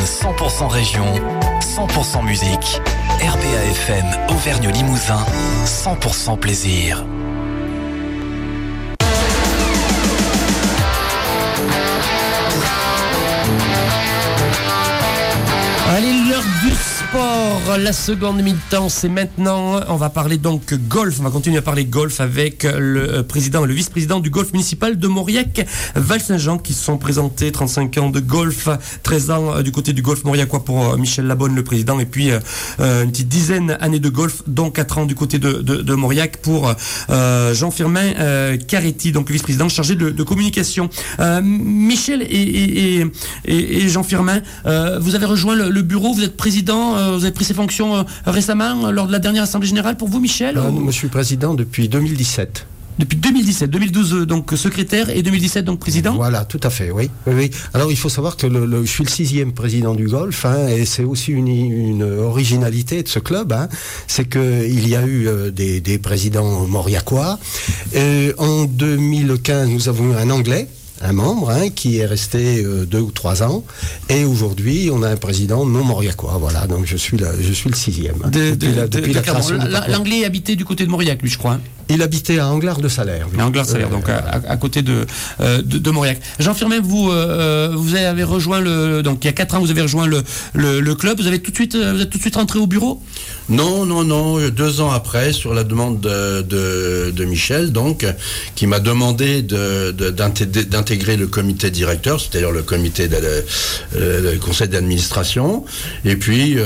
100% région, 100% musique. RPA FM Auvergne-Limousin, 100% plaisir. Allez, l'heure du sport, la seconde mi-temps, c'est maintenant. On va parler donc golf, on va continuer à parler golf avec le président et le vice-président du golf municipal de Mauriac-Val-Saint-Jean qui se sont présentés. 35 ans de golf, 13 ans du côté du golf mauriacois pour Michel Labonne, le président, et puis une petite dizaine d'années de golf, dont 4 ans du côté de Mauriac pour Jean-Firmin Caretti, donc le vice-président chargé de communication. Michel et Jean-Firmin, vous avez rejoint le bureau, vous êtes président, vous avez pris ces fonctions récemment, lors de la dernière Assemblée Générale pour vous, Michel? Moi, je suis président depuis 2017. Depuis 2017, 2012 donc secrétaire et 2017 donc président. Voilà, tout à fait, oui. Alors il faut savoir que je suis le 6e président du golf, et c'est aussi une originalité de ce club, c'est qu'il y a eu des présidents mauriacois. En 2015, nous avons eu un Anglais, un membre qui est resté 2 ou 3 ans, et aujourd'hui on a un président non mauriacois. Voilà, donc je suis le 6e depuis la création. L'anglais habitait du côté de Mauriac, lui, je crois. Il habitait à Anglars-de-Salaire. Anglars-de-Salaire, donc à côté de Mauriac. Jean-Firmin, vous avez rejoint donc il y a 4 ans, vous avez rejoint le club. Vous êtes tout de suite rentré au bureau? Non. 2 ans après, sur la demande de Michel, donc, qui m'a demandé d'intégrer le comité directeur, c'est-à-dire le comité le conseil d'administration. Et puis,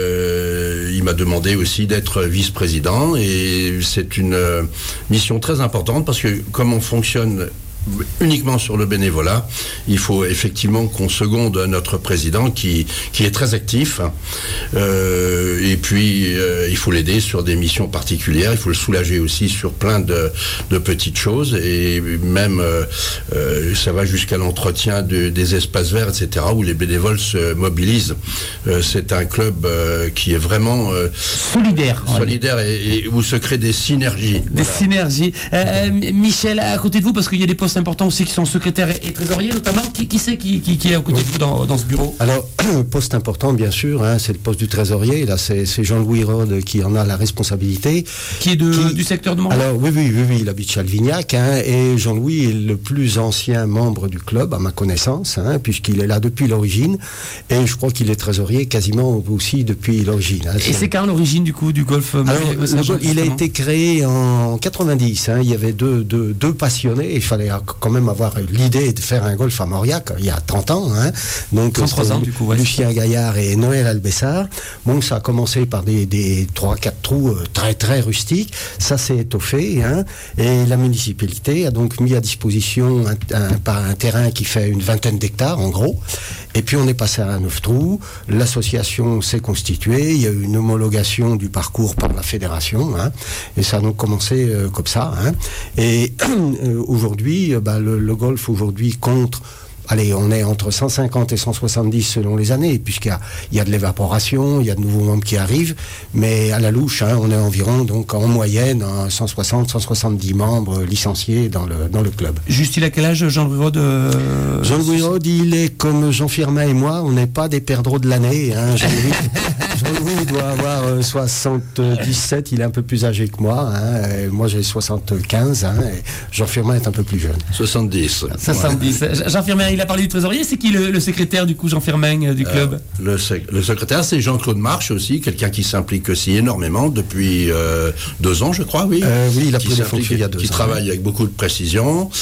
il m'a demandé aussi d'être vice-président. Et c'est une mission très importante parce que comme on fonctionne uniquement sur le bénévolat, il faut effectivement qu'on seconde notre président qui est très actif, et puis il faut l'aider sur des missions particulières, il faut le soulager aussi sur plein de petites choses, et même ça va jusqu'à l'entretien des espaces verts, etc., où les bénévoles se mobilisent. C'est un club qui est vraiment solidaire et où se créent des synergies. Synergies. Michel, à côté de vous, parce qu'il y a des postes importants aussi qui sont secrétaires et trésoriers notamment, qui c'est qui est à côté de vous dans ce bureau? Alors, poste important bien sûr, c'est le poste du trésorier. Là, c'est Jean-Louis Rode qui en a la responsabilité. Qui est du secteur de Mauriac? Alors oui, il habite Chalvignac, et Jean-Louis est le plus ancien membre du club à ma connaissance, puisqu'il est là depuis l'origine, et je crois qu'il est trésorier quasiment aussi depuis l'origine. Et c'est quand l'origine du coup du golf? Alors, il a été créé en 90. Il y avait deux passionnés, et il fallait quand même avoir l'idée de faire un golf à Mauriac il y a 30 ans. Donc 33 ans du coup. Lucien Gaillard et Noël Albessard. Bon, ça a commencé par des 3-4 trous très très rustiques. Ça s'est étoffé, et la municipalité a donc mis à disposition un terrain qui fait une 20aine d'hectares en gros. Et puis on est passé à 9 trous. L'association s'est constituée. Il y a eu une homologation du parcours par la fédération, et ça a donc commencé comme ça. Et aujourd'hui, le golf aujourd'hui compte, on est entre 150 et 170 selon les années, puisqu'il y a de l'évaporation, il y a de nouveaux membres qui arrivent, mais à la louche, on est environ, donc en moyenne, 160-170 membres licenciés dans le club. Juste, il a quel âge, Jean-Louis Rode? Jean-Louis Rode, il est comme Jean-Firmin et moi, on n'est pas des perdreaux de l'année. Jean-Louis doit avoir 77, il est un peu plus âgé que moi. Moi, j'ai 75, et Jean-Firmin est un peu plus jeune. 70. 70. Ouais. Jean-Firmin, il a parlé du trésorier, c'est qui le secrétaire du coup, Jean-Firmin, du club? Le secrétaire, c'est Jean-Claude Marche aussi, quelqu'un qui s'implique aussi énormément depuis 2 ans, je crois, oui. Oui, il a pris des fonctions il y a 2 ans. Qui travaille avec beaucoup de précision,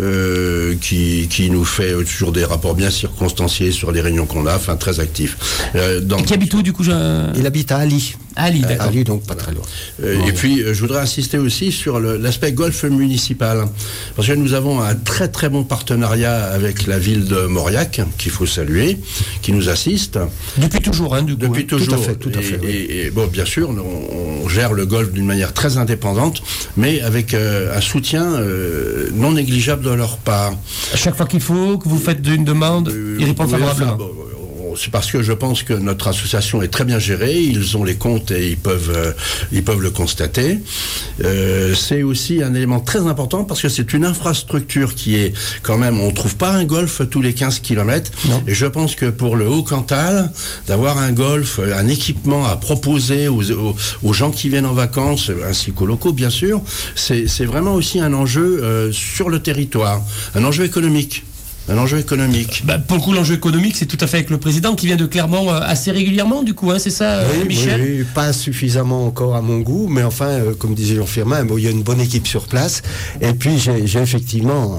qui nous fait toujours des rapports bien circonstanciés sur les réunions qu'on a, très actif. Et qui habite où du coup? Il habite à Ali. D'accord. Ali, donc pas très loin. Et puis, je voudrais insister aussi sur l'aspect golf municipal. Parce que nous avons un très très bon partenariat avec la ville de Mauriac, qu'il faut saluer, qui nous assiste. Depuis toujours, du coup. Depuis toujours. Tout à fait. Et bon, bien sûr, on gère le golf d'une manière très indépendante, mais avec un soutien non négligeable de leur part. À chaque fois qu'il faut, que vous faites une demande, ils répondent favorablement. c'est parce que je pense que notre association est très bien gérée, ils ont les comptes et ils peuvent le constater. C'est aussi un élément très important parce que c'est une infrastructure qui est quand même, on trouve pas un golf tous les 15 km. Non. Et je pense que pour le Haut-Cantal, d'avoir un golf, un équipement à proposer aux gens qui viennent en vacances, ainsi qu'aux locaux bien sûr, c'est vraiment aussi un enjeu sur le territoire, un enjeu économique. Un enjeu économique. Pour le coup, l'enjeu économique, c'est tout à fait avec le président qui vient de Clermont assez régulièrement, du coup, hein, c'est ça, oui, Michel? Oui, pas suffisamment encore à mon goût, mais enfin, comme disait Jean Firmin, il y a une bonne équipe sur place. Et puis, j'ai effectivement,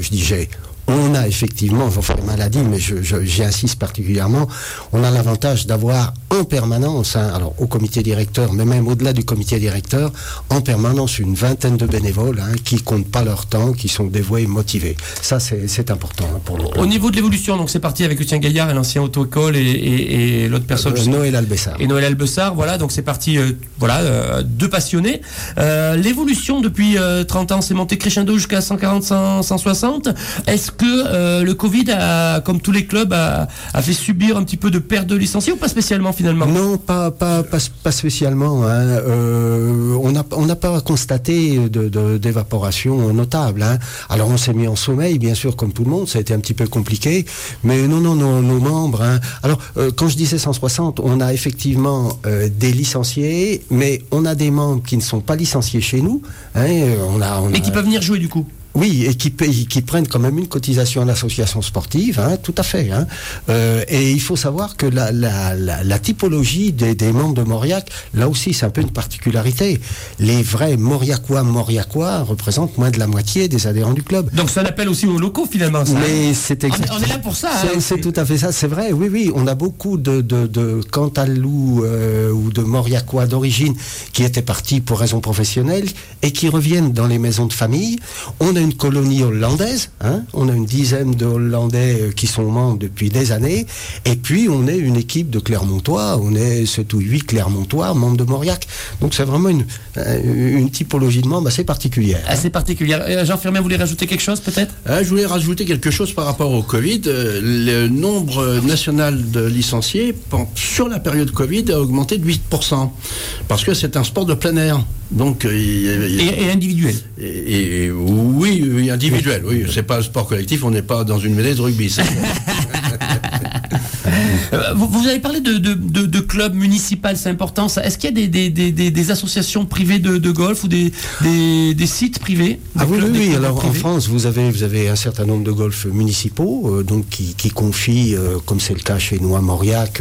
on a effectivement, Jean Firmin l'a dit, mais j'y insiste particulièrement, on a l'avantage d'avoir en permanence, alors au comité directeur, mais même au-delà du comité directeur, en permanence une vingtaine de bénévoles qui comptent pas leur temps, qui sont dévoués et motivés. Ça, c'est important pour le club. Au niveau de l'évolution, donc c'est parti avec Lucien Gaillard, l'ancien auto-école et l'autre personne. Noël Albessard. Et Noël Albessard, voilà, donc c'est parti, deux passionnés. L'évolution depuis 30 ans, c'est monté crescendo jusqu'à 140, 160. Est-ce que le Covid, comme tous les clubs, a fait subir un petit peu de perte de licenciés ou pas spécialement finalement? Non, pas spécialement. On n'a pas constaté d'évaporation notable. Alors on s'est mis en sommeil, bien sûr, comme tout le monde, ça a été un petit peu compliqué, mais non, nos membres. Alors quand je disais 160, on a effectivement des licenciés, mais on a des membres qui ne sont pas licenciés chez nous. Mais qui peuvent venir jouer du coup. Oui, et qui prennent quand même une cotisation à l'association sportive, tout à fait. Et il faut savoir que la typologie des membres de Mauriac, là aussi, c'est un peu une particularité. Les vrais Mauriacois représentent moins de la moitié des adhérents du club. Donc c'est un appel aussi aux locaux finalement. Ça. Mais c'est exactement. On est là pour ça. C'est tout à fait ça, c'est vrai. Oui, on a beaucoup de Cantalous ou de Mauriacois d'origine qui étaient partis pour raisons professionnelles et qui reviennent dans les maisons de famille. On a une colonie hollandaise, on a une dizaine de Hollandais qui sont membres depuis des années, et puis on est une équipe de Clermontois, on est 7 ou 8 Clermontois, membres de Mauriac. Donc c'est vraiment une typologie de membres assez particulière. Assez particulière. Jean Firmin, vous voulez rajouter quelque chose peut-être? Je voulais rajouter quelque chose par rapport au Covid. Le nombre national de licenciés sur la période Covid a augmenté de 8%, parce que c'est un sport de plein air. Donc, et individuel. Oui, individuel. Oui, c'est pas un sport collectif. On n'est pas dans une mêlée de rugby. Vous avez parlé de clubs municipaux, c'est important ça. Est-ce qu'il y a des associations privées de golf ou des sites privés? Oui. Alors en France, vous avez un certain nombre de golfs municipaux, donc qui confient, comme c'est le cas chez nous à Mauriac,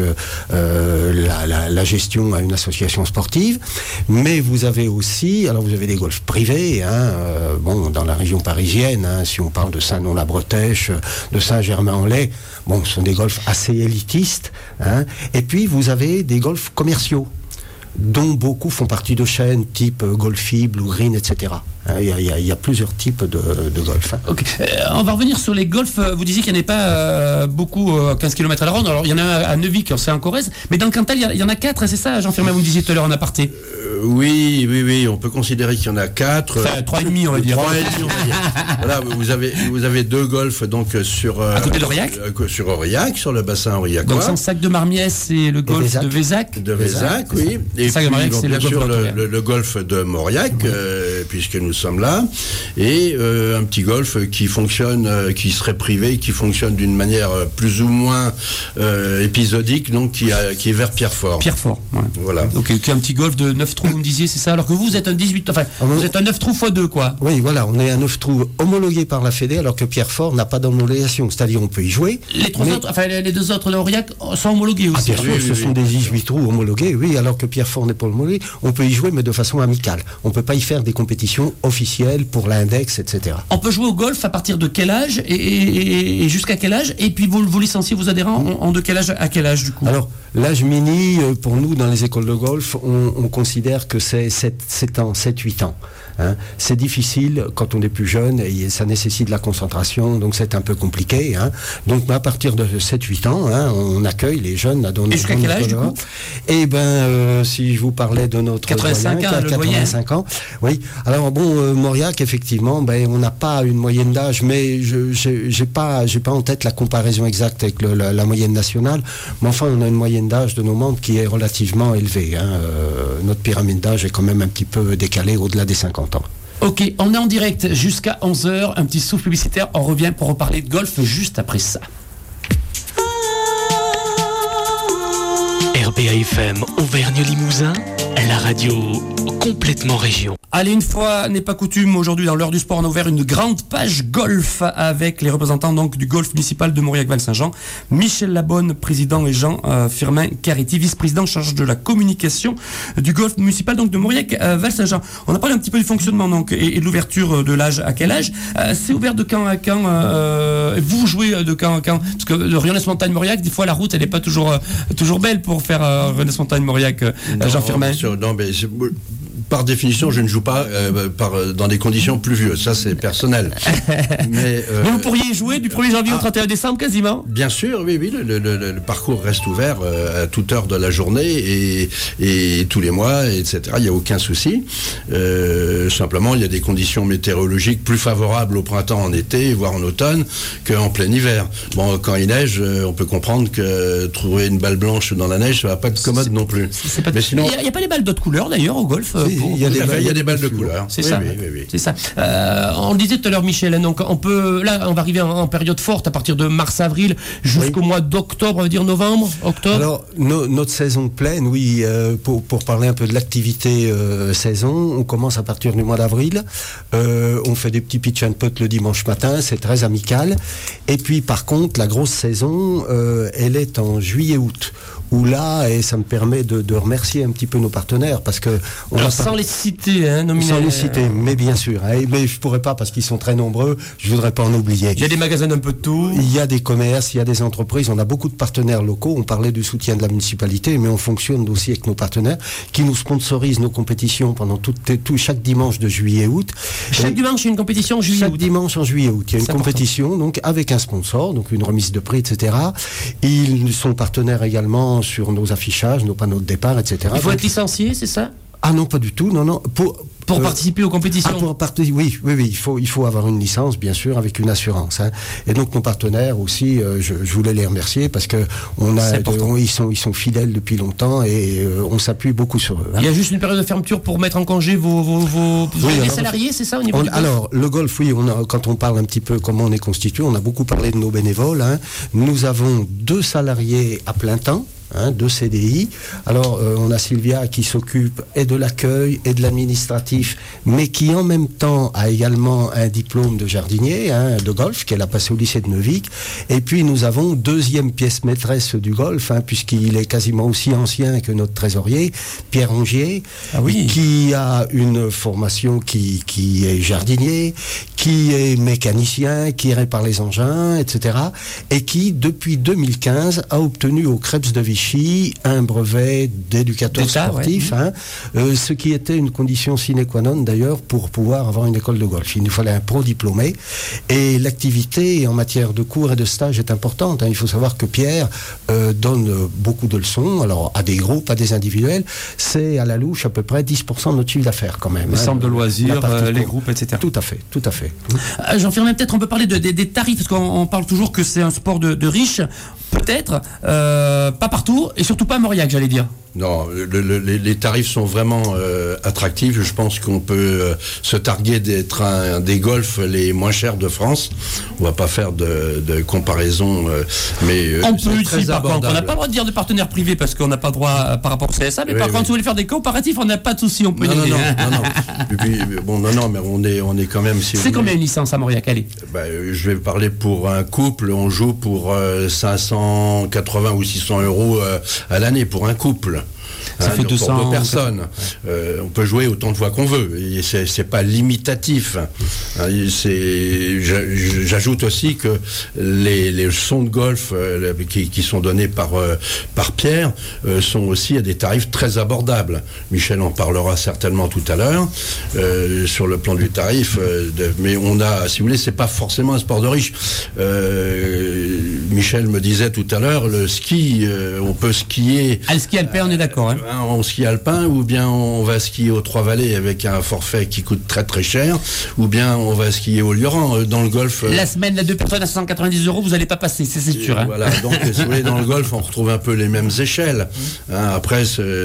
la gestion à une association sportive. Mais vous avez aussi, vous avez des golfs privés, dans la région parisienne, si on parle de Saint-Nom-la-Bretèche, de Saint-Germain-en-Laye, ce sont des golfs assez élitistes. Et puis vous avez des golfs commerciaux, dont beaucoup font partie de chaînes type Golfi, Blue Green, etc. Il y a plusieurs types de golf. Okay. On va revenir sur les golfs. Vous disiez qu'il n'y en avait pas beaucoup à 15 km à la ronde. Alors il y en a un à Neuvik, c'est en Corrèze. Mais dans le Cantal, il y en a 4, c'est ça, Jean Firmin, vous me disiez tout à l'heure en aparté. Oui, on peut considérer qu'il y en a 4. Enfin, 3,5 on va dire. 3,5 on va dire. Voilà, vous avez 2 golfs donc sur à côté d'Aurillac, sur Aurillac, sur le bassin aurillacois. Donc Sansac de Marmiès et le golf de Vézac. De Vézac, oui. Et puis bien sûr le golf de Mauriac, puisque nous sommes là, et un petit golf qui fonctionne, qui serait privé, qui fonctionne d'une manière plus ou moins épisodique, donc qui est vers Pierrefort. Pierrefort, ouais. Voilà. Donc qui est un petit golf de 9 trous, vous me disiez, c'est ça? Alors que vous êtes un 18, vous êtes un 9 trous x2, quoi. Oui, voilà, on est un 9 trous homologué par la Fédé, alors que Pierrefort n'a pas d'homologation, c'est-à-dire on peut y jouer. Les 2 autres de Aurillac sont homologués aussi. Bien sûr, ce sont des 18 trous homologués, oui, alors que Pierrefort n'est pas homologué. On peut y jouer, mais de façon amicale. On ne peut pas y faire des compétitions officielles pour l'index, etc. On peut jouer au golf à partir de quel âge et jusqu'à quel âge? Et puis vous licenciez vos adhérents en de quel âge à quel âge du coup? Alors, l'âge mini, pour nous, dans les écoles de golf, on considère que c'est 7 ans, 7-8 ans. C'est difficile quand on est plus jeune et ça nécessite de la concentration, donc c'est un peu compliqué. Donc à partir de 7-8 ans, on accueille les jeunes dans notre. Et jusqu'à quel âge du coup? Si je vous parlais de notre 85 doyen, 85 ans. Oui. Alors Mauriac, effectivement, on n'a pas une moyenne d'âge, mais j'ai pas en tête la comparaison exacte avec la moyenne nationale. Mais enfin, on a une moyenne d'âge de nos membres qui est relativement élevée. Notre pyramide d'âge est quand même un petit peu décalée au-delà des 50 ans. Ok, on est en direct jusqu'à 11h, un petit souffle publicitaire, on revient pour reparler de golf juste après ça. RPA FM Auvergne-Limousin, la radio complètement région. Allez, une fois n'est pas coutume, aujourd'hui dans l'heure du sport, on a ouvert une grande page golf avec les représentants donc du golf municipal de Mauriac-Val-Saint-Jean, Michel Labonne, président, et Jean Firmin Cariti, vice-président en charge de la communication du golf municipal donc de Mauriac-Val-Saint-Jean. On a parlé un petit peu du fonctionnement donc et de l'ouverture de l'âge à quel âge. C'est ouvert de quand à quand vous jouez de quand à quand? Parce que le Rionès-Montagne-Mauriac, des fois la route elle n'est pas toujours belle pour faire Rionès-Montagne-Mauriac, Jean Firmin. Non, mais par définition, je ne joue pas dans des conditions pluvieuses. Ça, c'est personnel. Mais vous pourriez jouer du 1er janvier au 31 décembre quasiment? Bien sûr, oui. Le parcours reste ouvert à toute heure de la journée et tous les mois, etc. Il n'y a aucun souci. Simplement, il y a des conditions météorologiques plus favorables au printemps, en été, voire en automne, qu'en plein hiver. Bon, quand il neige, on peut comprendre que trouver une balle blanche dans la neige, ça va pas être commode non plus. Mais sinon, il n'y a pas les balles d'autres couleurs d'ailleurs au golf? Il y a des balles de couleur. C'est ça. Oui. C'est ça. On le disait tout à l'heure, Michel. Donc on va arriver en période forte à partir de mars-avril jusqu'au mois d'octobre, on va dire novembre, octobre. Alors notre saison pleine, oui. Pour parler un peu de l'activité saison, on commence à partir du mois d'avril. On fait des petits pitch and putt le dimanche matin, c'est très amical. Et puis par contre, la grosse saison, elle est en juillet-août. Où là, et ça me permet de remercier un petit peu nos partenaires, parce que sans les citer, sans les citer, mais bien sûr, mais je pourrais pas parce qu'ils sont très nombreux. Je voudrais pas en oublier. Il y a des magasins d'un peu de tout. Il y a des commerces, il y a des entreprises. On a beaucoup de partenaires locaux. On parlait du soutien de la municipalité, mais on fonctionne aussi avec nos partenaires qui nous sponsorisent nos compétitions pendant chaque dimanche de juillet-août. Chaque dimanche, il y a une compétition en juillet-août. Chaque dimanche en juillet-août, il y a une compétition donc avec un sponsor, donc une remise de prix, etc. Ils sont partenaires également sur nos affichages, nos panneaux de départ, etc. Il faut être licencié, c'est ça? Ah non, pas du tout, non. Pour participer aux compétitions. Oui, il faut avoir une licence, bien sûr, avec une assurance. Et donc nos partenaires aussi, je voulais les remercier parce que ils sont fidèles depuis longtemps et on s'appuie beaucoup sur eux. Il y a juste une période de fermeture pour mettre en congé vos salariés, c'est ça au niveau du golf? Alors le golf, oui, quand on parle un petit peu comment on est constitué, on a beaucoup parlé de nos bénévoles. Nous avons 2 salariés à plein temps. 2 CDI. Alors, on a Sylvia qui s'occupe et de l'accueil et de l'administratif, mais qui en même temps a également un diplôme de jardinier, de golf, qu'elle a passé au lycée de Neuvic. Et puis, nous avons 2e pièce maîtresse du golf, puisqu'il est quasiment aussi ancien que notre trésorier, Pierre Rongier, qui a une formation qui est jardinier, qui est mécanicien, qui répare les engins, etc. Et qui, depuis 2015, a obtenu au Krebs de Vichy un brevet d'éducateur sportif, ce qui était une condition sine qua non d'ailleurs pour pouvoir avoir une école de golf. Il nous fallait un pro diplômé et l'activité en matière de cours et de stage est importante. Il faut savoir que Pierre donne beaucoup de leçons, alors à des groupes, à des individuels. C'est à la louche à peu près 10% de notre chiffre d'affaires quand même. Les centres de loisirs, les groupes, etc. Tout à fait. J'en ferai peut-être on peut parler des tarifs parce qu'on parle toujours que c'est un sport de riches. Peut-être, pas partout, et surtout pas à Mauriac, j'allais dire. Non, les tarifs sont vraiment attractifs. Je pense qu'on peut se targuer d'être un des golfs les moins chers de France. On va pas faire de comparaison, mais on peut ici, par contre, on n'a pas le droit de dire de partenaires privés parce qu'on n'a pas le droit par rapport au CSA. Mais par contre, si vous voulez faire des comparatifs, on n'a pas de souci, on peut. Non. Et puis, mais on est quand même. C'est combien une licence à Mauriac? Allez. Je vais parler pour un couple. On joue pour 580 ou 600 euros à l'année pour un couple. Ça fait 200 pour 2 personnes. On peut jouer autant de fois qu'on veut. Et c'est pas limitatif. J'ajoute aussi que les leçons de golf qui sont données par Pierre sont aussi à des tarifs très abordables. Michel en parlera certainement tout à l'heure sur le plan du tarif. Mais on a, si vous voulez, c'est pas forcément un sport de riche. Michel me disait tout à l'heure, le ski, on peut skier. Le ski alpin, on est d'accord. en ski alpin, ou bien on va skier aux Trois-Vallées avec un forfait qui coûte très très cher, ou bien on va skier au Lioran. Dans le golf... La semaine, 2 personnes à 190 €, vous n'allez pas passer, c'est sûr. Hein. Voilà, donc si vous voulez, dans le golf, on retrouve un peu les mêmes échelles. Après,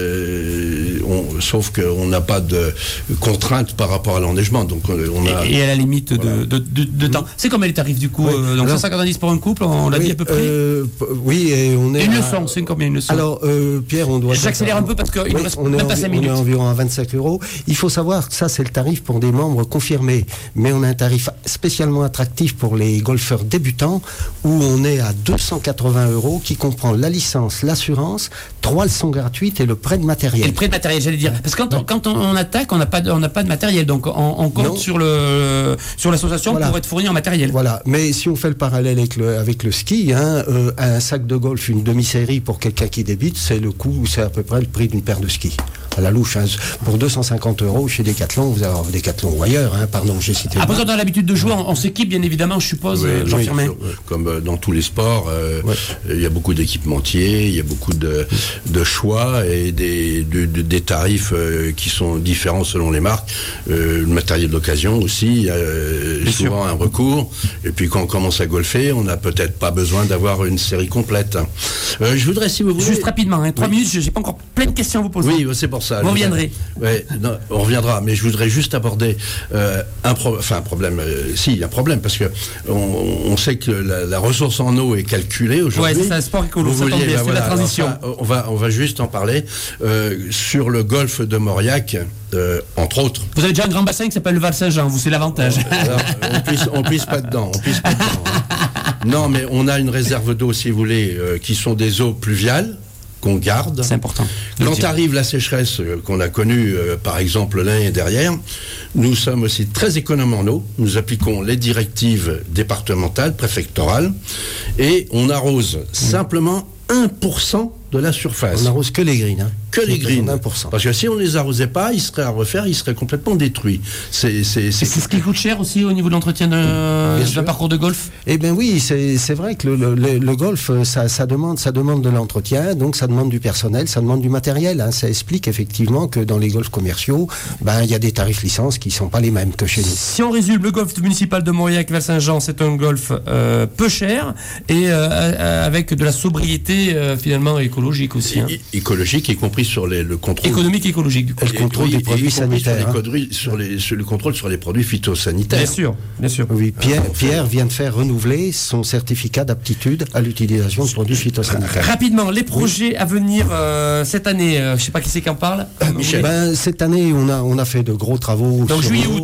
sauf qu'on n'a pas de contraintes par rapport à l'enneigement. Donc on a... Et à la limite de temps. C'est combien les tarifs du coup donc 190 pour un couple, on l'a dit à peu près. Oui, et on est... Une leçon, c'est combien une leçon? Alors, Pierre, on doit... J'accélère un peu parce qu'il ne reste même pas 5 minutes. On est environ à 25 €. Il faut savoir que ça, c'est le tarif pour des membres confirmés. Mais on a un tarif spécialement attractif pour les golfeurs débutants où on est à 280 € qui comprend la licence, l'assurance, 3 leçons gratuites et le prêt de matériel. Et le prêt de matériel, j'allais dire. Parce que quand on attaque, on n'a pas de matériel. Donc on compte sur l'association pour être fourni en matériel. Voilà. Mais si on fait le parallèle avec le ski, un sac de golf, une demi-série pour quelqu'un qui débute, c'est à peu près le prix d'une paire de skis. À la louche, pour 250 € chez Decathlon, vous avez Decathlon ou ailleurs, pardon, j'ai cité. Après, on a l'habitude de jouer, on s'équipe bien évidemment, je suppose, Jean-Firmin. Comme dans tous les sports, il y a beaucoup d'équipementiers, il y a beaucoup de choix et des tarifs qui sont différents selon les marques. Le matériel d'occasion aussi, souvent un recours. Et puis quand on commence à golfer, on n'a peut-être pas besoin d'avoir une série complète. Je voudrais, si vous voulez... Juste rapidement, 3 minutes, j'ai pas encore plein de questions à vous poser. Oui, c'est pour ça. Vous reviendrez. On reviendra, mais je voudrais juste aborder un problème. Si, il y a un problème, parce que on sait que la ressource en eau est calculée aujourd'hui. Oui, c'est un sport écolo, ça tombe bien, c'est la transition. On va juste en parler. Sur le golfe de Mauriac, entre autres. Vous avez déjà un grand bassin qui s'appelle le Val-Saint-Jean, c'est l'avantage. On pisse pas dedans. Non, mais on a une réserve d'eau, si vous voulez, qui sont des eaux pluviales, qu'on garde. C'est important. Quand arrive la sécheresse qu'on a connue, par exemple l'année dernière, nous sommes aussi très économes en eau. Nous appliquons les directives départementales, préfectorales, et on arrose simplement 1% de la surface. On n'arrose que les greens. Que les greens. 1%. Parce que si on ne les arrosait pas, ils seraient à refaire, ils seraient complètement détruits. C'est ce qui coûte cher aussi au niveau de l'entretien d'un parcours de golf. Eh bien oui, c'est vrai que le golf, ça demande de l'entretien, donc ça demande du personnel, ça demande du matériel. Ça explique effectivement que dans les golfs commerciaux, il y a des tarifs licences qui ne sont pas les mêmes que chez nous. Si on résume, le golf municipal de Mauriac-Val-Saint-Jean, c'est un golf peu cher et avec de la sobriété finalement écologique aussi. Écologique, y compris sur le contrôle économique et écologique du coup. Le contrôle des produits sanitaires. Sur le contrôle sur les produits phytosanitaires. Bien sûr. Oui, Pierre vient de faire renouveler son certificat d'aptitude à l'utilisation de produits phytosanitaires. Rapidement, les projets à venir cette année, je ne sais pas qui c'est qui en parle. Michel. Cette année, on a fait de gros travaux. Donc juillet-août.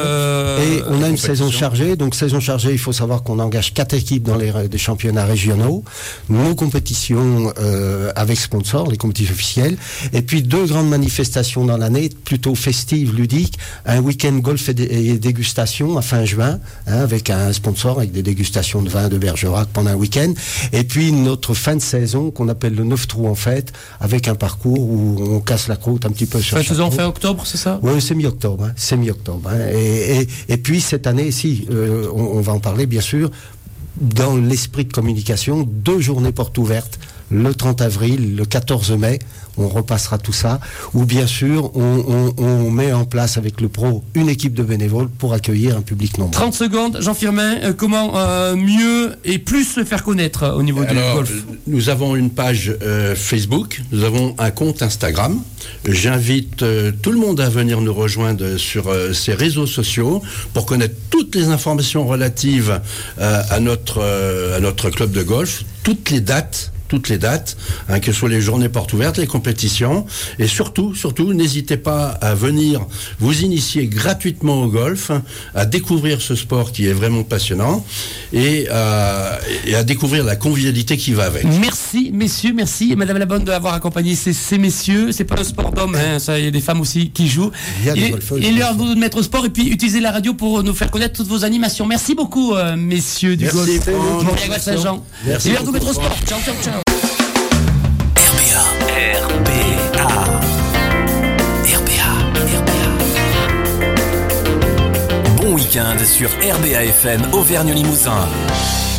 Et on a une saison chargée. Donc saison chargée, il faut savoir qu'on engage 4 équipes dans des championnats régionaux. Nos compétitions avec sponsors, les compétitions officielles. Et puis 2 grandes manifestations dans l'année, plutôt festives, ludiques. Un week-end golf et dégustation à fin juin, avec un sponsor, avec des dégustations de vin de Bergerac pendant un week-end. Et puis notre fin de saison, qu'on appelle le 9 trous en fête, avec un parcours où on casse la croûte un petit peu sur chaque trou. Fin octobre, c'est ça? Oui, c'est mi-octobre. C'est mi-octobre. Et puis cette année, on va en parler bien sûr, dans l'esprit de communication, 2 journées portes ouvertes, le 30 avril, le 14 mai, on repassera tout ça, ou bien sûr, on met en place avec le pro une équipe de bénévoles pour accueillir un public nombreux. 30 secondes, Jean-Firmin, comment mieux et plus se faire connaître au niveau du golf? Nous avons une page Facebook, nous avons un compte Instagram. J'invite tout le monde à venir nous rejoindre sur ces réseaux sociaux pour connaître toutes les informations relatives à notre club de golf, toutes les dates, que ce soit les journées portes ouvertes, les compétitions, et surtout, n'hésitez pas à venir vous initier gratuitement au golf, à découvrir ce sport qui est vraiment passionnant, et à découvrir la convivialité qui va avec. Merci, messieurs, merci, Madame Labonne d'avoir accompagné ces messieurs. C'est pas un sport d'hommes, ça, il y a des femmes aussi qui jouent. Et l'heure de mettre au sport, et puis utiliser la radio pour nous faire connaître toutes vos animations. Merci beaucoup, messieurs du golf. Mauriac-Val-Saint-Jean. Merci. Et l'heure de mettre au sport. Ciao, ciao, ciao. Bon week-end sur RBA FM Auvergne-Limousin.